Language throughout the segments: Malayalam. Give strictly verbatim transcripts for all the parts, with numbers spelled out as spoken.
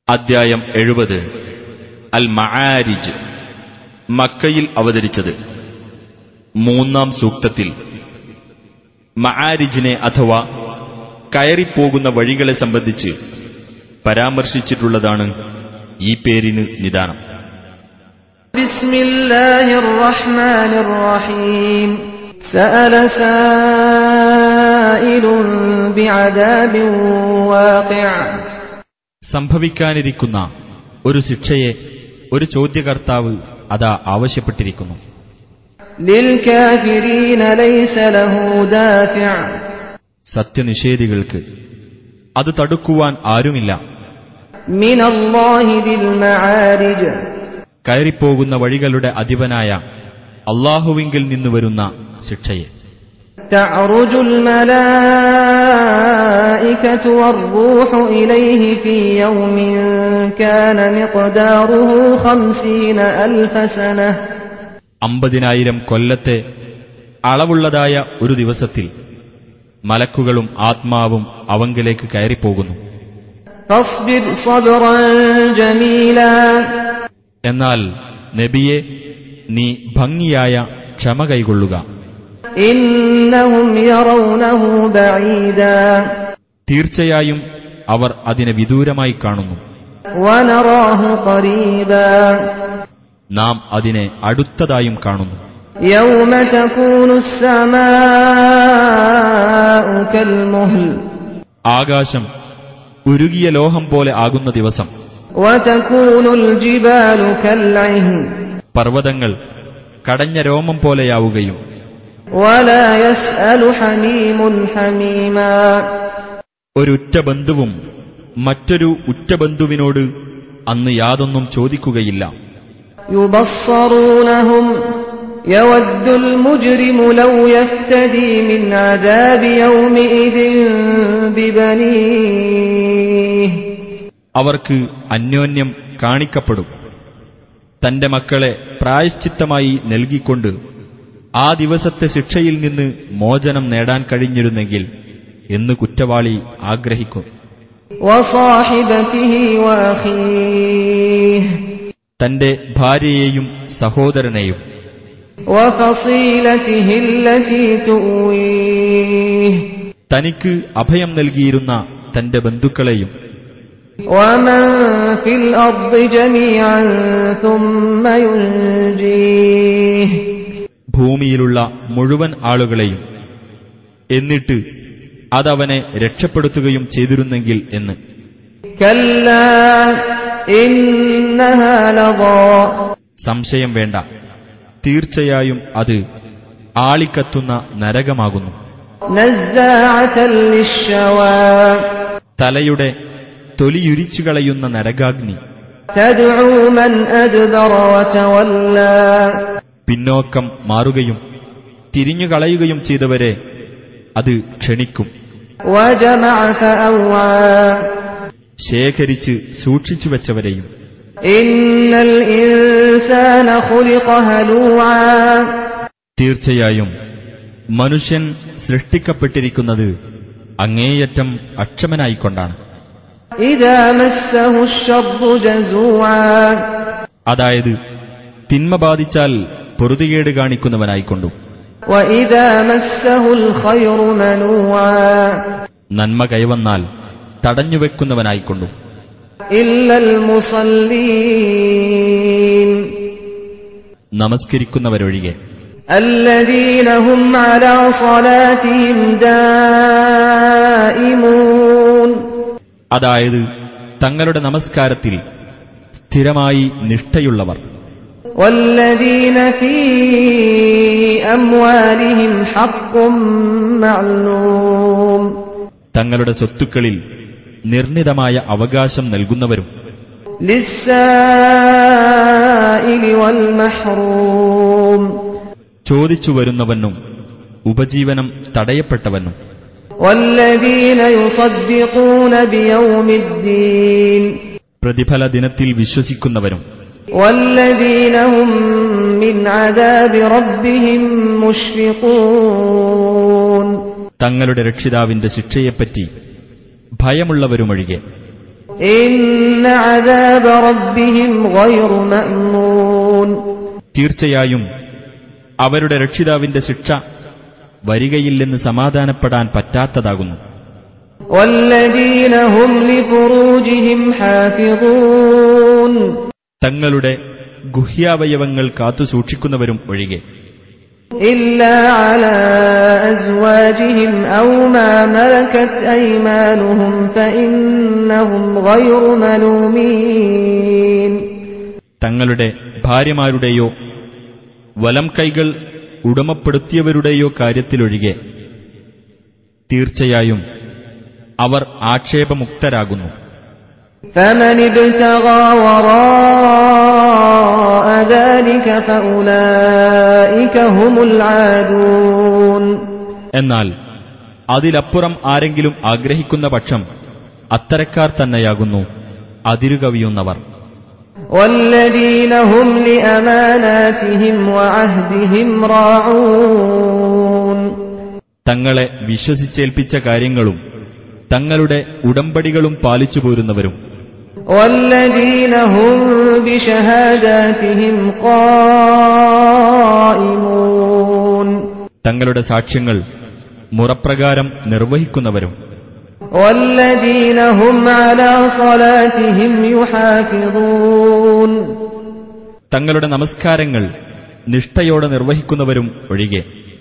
അദ്ധ്യായം എഴുപത്. അൽ മആരിജ്. മക്കയിൽ അവതരിച്ചത്. മൂന്നാം സൂക്തത്തിൽ മആരിജിനെ അഥവാ കയറിപ്പോകുന്ന വഴികളെ സംബന്ധിച്ച് പരാമർശിച്ചിട്ടുള്ളതാണ് ഈ പേരിന് നിദാനം. ബിസ്മില്ലാഹിർ റഹ്മാനിർ റഹീം. സഅല സായിലുൻ ബിഅദാബിൻ വാഖിഅ. സംഭവിക്കാനിരിക്കുന്ന ഒരു ശിക്ഷയെ ഒരു ചോദ്യകർത്താവ് അതാ ആവശ്യപ്പെട്ടിരിക്കുന്നു. ലിൽ കാഫിരീന ലൈസ ലഹു ദാഫിഅ. സത്യനിഷേധികൾക്ക് അത് തടുക്കുവാൻ ആരുമില്ല. മിനല്ലാഹി ദിൽ മആരിജ്. കയറിപ്പോകുന്ന വഴികളുടെ അധിപനായ അല്ലാഹുവിങ്കിൽ നിന്ന് വരുന്ന ശിക്ഷയെ. തഅറുജുൽ മലായികതു വർ-റൂഹു ഇലൈഹി ഫീ യൗമിൻ കാന മിഖ്ദാറുഹു ഖംസീന അൽഫ സനഹ. അമ്പതിനായിരം കൊല്ലത്തെ അളവുള്ളതായ ഒരു ദിവസത്തിൽ മലക്കുകളും ആത്മാവും അവങ്കിലേക്ക് കയറിപ്പോകുന്നു. ഫസ്ബിർ സബ്റൻ ജമീലാ. എന്നാൽ നബിയെ, നീ ഭംഗിയായ ക്ഷമ കൈകൊള്ളുക. ഇന്നഹും യറൗനഹു ബഈദാ. തീർച്ചയായും അവർ അതിനെ വിദൂരമായി കാണുന്നു. വനറാഹു ഖരീബാ. നാം അതിനെ അടുത്തതായും കാണുന്നു. യൗമ തകൂനുസ് സമാഉ കൽമുഹ്ൽ. ആകാശം ഉരുകിയ ലോഹം പോലെ ആകുന്ന ദിവസം. വതകൂനുൽ ജിബാലു കൽഇഹ്ൻ. പർവ്വതങ്ങൾ കടഞ്ഞ രോമം പോലെയാവുകയും. വലാ യസ്അലു ഹമീമുൻ ഹമീമാ. ഒരു ഉറ്റ ബന്ധുവും മറ്റൊരു ഉറ്റ ബന്ധുവിനോട് അന്ന് യാതൊന്നും ചോദിക്കുകയില്ല. യുബസ്സറൂനഹും യവദ്ദുൽ മുജ്രിമു ലൗ യഫ്തദി മിൻ അദാബി യൗമിഇദിൻ ബിബനീഹി. അവർക്ക് അന്യോന്യം കാണിക്കപ്പെടും. തന്റെ മക്കളെ പ്രായശ്ചിത്തമായി നൽകിക്കൊണ്ട് ആ ദിവസത്തെ ശിക്ഷയിൽ നിന്ന് മോചനം നേടാൻ കഴിഞ്ഞിരുന്നെങ്കിൽ എന്ന് കുറ്റവാളി ആഗ്രഹിക്കും. വസാഹിബതിഹി വഅഖീഹി. തന്റെ ഭാര്യയെയും സഹോദരനെയും. വഫസീലതിഹി അല്ലതി തുവീഹി. തനിക്ക് അഭയം നൽകിയിരുന്ന തന്റെ ബന്ധുക്കളെയും. വമൻ ഫിൽ അർദി ജമീഅൻ സുമ്മ യുൻജീഹി. ഭൂമിയിലുള്ള മുഴുവൻ ആളുകളെയും. എന്നിട്ട് അതവനെ രക്ഷപ്പെടുത്തുകയും ചെയ്തിരുന്നെങ്കിൽ എന്ന്. കല്ലാ ഇന്നഹാ ലദാ. സംശയം വേണ്ട, തീർച്ചയായും അത് ആളിക്കത്തുന്ന നരകമാകുന്നു. നസ്സാഅതൻ ലിശ്ശവാ. തലയുടെ തൊലിയുരിച്ചു കളയുന്ന നരകാഗ്നി. തദ്ഉ മൻ അദ്ബറ വതവല്ലാ. പിന്നോക്കം മാറുകയും തിരിഞ്ഞുകളയുകയും ചെയ്തവരെ അത് ക്ഷണിക്കും. വജമഅ ഫഅവ്ആ. ശേഖരിച്ച് സൂക്ഷിച്ചു വെച്ചവരെയും. ഇന്നൽ ഇൻസാന ഖുലിഖ ഹലൂആ. തീർച്ചയായും മനുഷ്യൻ സൃഷ്ടിക്കപ്പെട്ടിരിക്കുന്നത് അങ്ങേയറ്റം അക്ഷമനായിക്കൊണ്ടാണ്. ഇദാ മസ്സഹു അശ്ശർറു ജസൂആ. അതായത് തിന്മ ബാധിച്ചാൽ പൊറുതികേട് കാണിക്കുന്നവനായിക്കൊണ്ടും. വഇദാ മസ്സഹുൽ ഖൈറു മനൂആ. നന്മ കൈവന്നാൽ തടഞ്ഞുവെക്കുന്നവനായിക്കൊണ്ടും. ഇല്ലൽ മുസല്ലീൻ. നമസ്കരിക്കുന്നവരൊഴികെ. അല്ലദീന ഹും അലാ സ്വലാത്തിഹിം ദായിമൂൻ. അതായത് തങ്ങളുടെ നമസ്കാരത്തിൽ സ്ഥിരമായി നിഷ്ഠയുള്ളവർ. വല്ലദീന ഫീ അംവാലിഹിം ഹഖ്ഖും മഅ്ലൂം. തങ്ങളുടെ സ്വത്തുക്കളിൽ നിർണിതമായ അവകാശം നൽകുന്നവരും. ലിസ്സായിലി വൽ മഹ്റൂം. ചോദിച്ചു വരുന്നവനും ഉപജീവനം തടയപ്പെട്ടവനും. വല്ലദീന യുസദ്ദിഖൂന ബിയൗമിദ്ദീൻ. പ്രതിഫല ദിനത്തിൽ വിശ്വസിക്കുന്നവരും. വല്ലദീന ഹും മിൻ അദാബി റബ്ബിഹിം മുശ്ഫിഖൂൻ. തങ്ങളുടെ രക്ഷിതാവിന്റെ ശിക്ഷയെപ്പറ്റി ഭയമുള്ളവരുമൊഴികെ. ഇന്ന അദാബ റബ്ബിഹിം ഗൈറു മഅ്മൂൻ. തീർച്ചയായും അവരുടെ രക്ഷിതാവിന്റെ ശിക്ഷ വരികയില്ലെന്ന് സമാധാനപ്പെടാൻ പറ്റാത്തതാകുന്നു. വല്ലദീന ഹും ലിഫുറൂജിഹിം ഹാഫിളൂൻ. തങ്ങളുടെ ഗുഹ്യാവയവങ്ങൾ കാത്തുസൂക്ഷിക്കുന്നവരും ഒഴികെ. ഇല്ലാ അലാ അസ്വാജിഹിം ഔ മാ മലകത് അയ്മാനുഹും ഫഇന്നഹും ഗൈറു മലൂമീൻ. തങ്ങളുടെ ഭാര്യമാരുടെയോ വലം കൈകൾ ഉടമപ്പെടുത്തിയവരുടെയോ കാര്യത്തിലൊഴികെ തീർച്ചയായും അവർ ആക്ഷേപമുക്തരാകുന്നു. فمن ابتغى وراء ذلك فأولئك هم العادون. എന്നാൽ അതിലപ്പുറം ആരെങ്കിലും ആഗ്രഹിക്കുന്ന പക്ഷം അത്തരക്കാർ തന്നെയാകുന്നു അതിരുകവിയുന്നവർ. والذين هم لأماناتهم وعهدهم راعون. തങ്ങളെ വിശ്വസിച്ചേൽപ്പിച്ച കാര്യങ്ങളും തങ്ങളുടെ ഉടമ്പടികളും പാലിച്ചു പോരുന്നവരും. والذين هم بشهاداتهم قائمون. തങ്ങളുടെ സാക്ഷ്യങ്ങൾ മുറപ്രകാരം നിർവഹിക്കുന്നവരും. والذين هم على صلاتهم يحافظون. തങ്ങളുടെ നമസ്കാരങ്ങൾ നിഷ്ഠയോടെ നിർവഹിക്കുന്നവരും ഒഴികെ.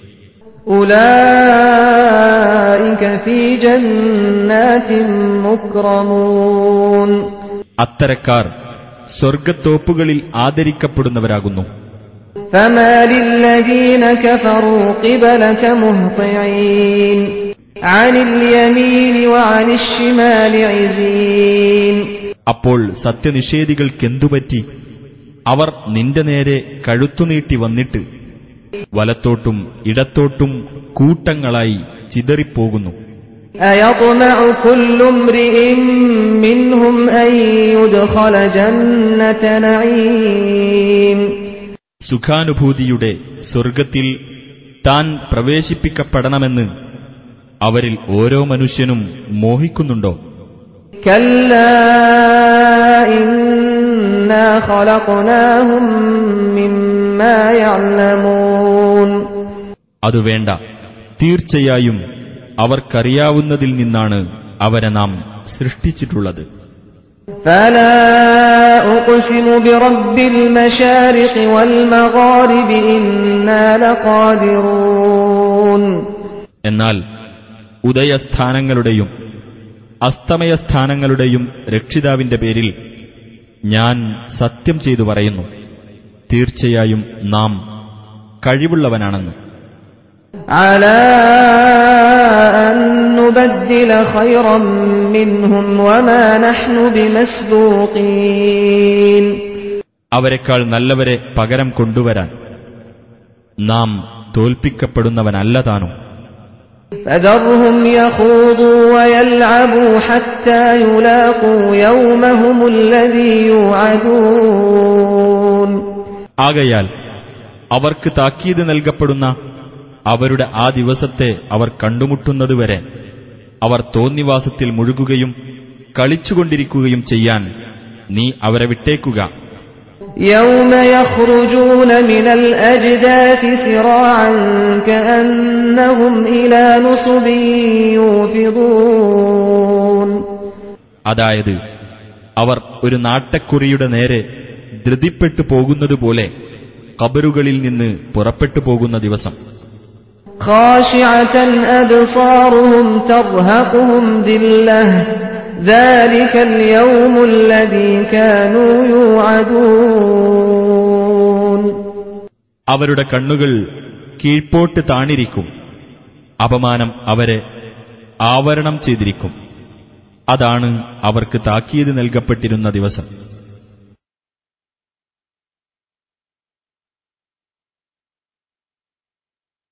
ഉലൈക ഫീ ജന്നാതിൻ മുക്രമൂൻ. അത്തരക്കാർ സ്വർഗ്ഗത്തോപ്പുകളിൽ ആദരിക്കപ്പെടുന്നവരാകുന്നു. ഫമാലില്ലദീന കഫറൂ ഖിബലക മുഹ്തിഈൻ അനിൽ യമീനി വഅനിശ് ശിമാലി ഇസീൻ. അപ്പോൾ സത്യനിഷേധികൾക്കെന്തുപറ്റി? അവർ നിന്റെ നേരെ കഴുത്തുനീട്ടി വന്നിട്ട് വലത്തോട്ടും ഇടത്തോട്ടും കൂട്ടങ്ങളായി ചിതറിപ്പോകുന്നു. അയത്മഉ കുല്ലു ഇംറിഇൻ മിൻഹും അൻ യുദ്ഖല ജന്നത നഈം. സുഖാനുഭൂതിയുടെ സ്വർഗ്ഗത്തിൽ താൻ പ്രവേശിപ്പിക്കപ്പെടണമെന്ന് അവരിൽ ഓരോ മനുഷ്യനും മോഹിക്കുന്നുണ്ടോ? കല്ലാ ഇന്നാ ഖലഖനാഹും മിമ്മാ യഅലമൂൻ. അതു വേണ്ട, തീർച്ചയായും അവർക്കറിയാവുന്നതിൽ നിന്നാണ് അവരെ നാം സൃഷ്ടിച്ചിട്ടുള്ളത്. ഫലാ ഉഖ്സിമു ബിറബ്ബിൽ മശാരിഖി വൽ മഗാരിബി ഇന്നാ ലഖാദിറൂൻ. എന്നാൽ ഉദയസ്ഥാനങ്ങളുടെയും അസ്തമയസ്ഥാനങ്ങളുടെയും രക്ഷിതാവിന്റെ പേരിൽ ഞാൻ സത്യം ചെയ്തു പറയുന്നു, തീർച്ചയായും നാം കഴിവുള്ളവനാണെന്ന്. അലാ അൻ നുബദ്ദില ഖൈറൻ മിൻഹും വമാ നഹ്നു ബിമസ്ബൂഖീൻ. അവരെക്കാൾ നല്ലവരെ പകരം കൊണ്ടുവരാൻ നാം തോൽപ്പിക്കപ്പെടുന്നവനല്ല താനും. فذرهم يخوضوا ويلعبوا حتى يلاقوا يومهم الذي يوعدون. ആകയാൽ അവർക്ക് താക്കീത് നൽകപ്പെടുന്ന അവരുടെ ആ ദിവസത്തെ അവർ കണ്ടുമുട്ടുന്നതുവരെ അവർ തോന്നിവാസത്തിൽ മുഴുകുകയും കളിച്ചുകൊണ്ടിരിക്കുകയും ചെയ്യാൻ നീ അവരെ വിട്ടേക്കുക. يوم يخرجون من الأجداث سراعا كأنهم إلى نصب يوفضون. അതായത് അവർ ഒരു നാട്ടക്കുറിയുടെ നേരെ ധൃതിപ്പെട്ടു പോകുന്നതുപോലെ ഖബറുകളിൽ നിന്ന് പുറപ്പെട്ടു പോകുന്ന ദിവസം. خاشعة أبصارهم ترهقهم ذلة ذلك اليوم الذي كانوا يوعدون. അവരുടെ കണ്ണുകൾ കീഴ്പോട്ട് താണിരിക്കും, അപമാനം അവരെ ആവരണം ചെയ്തിരിക്കും. അതാണ് അവർക്ക് താക്കീത് നൽകപ്പെട്ടിരുന്ന ദിവസം.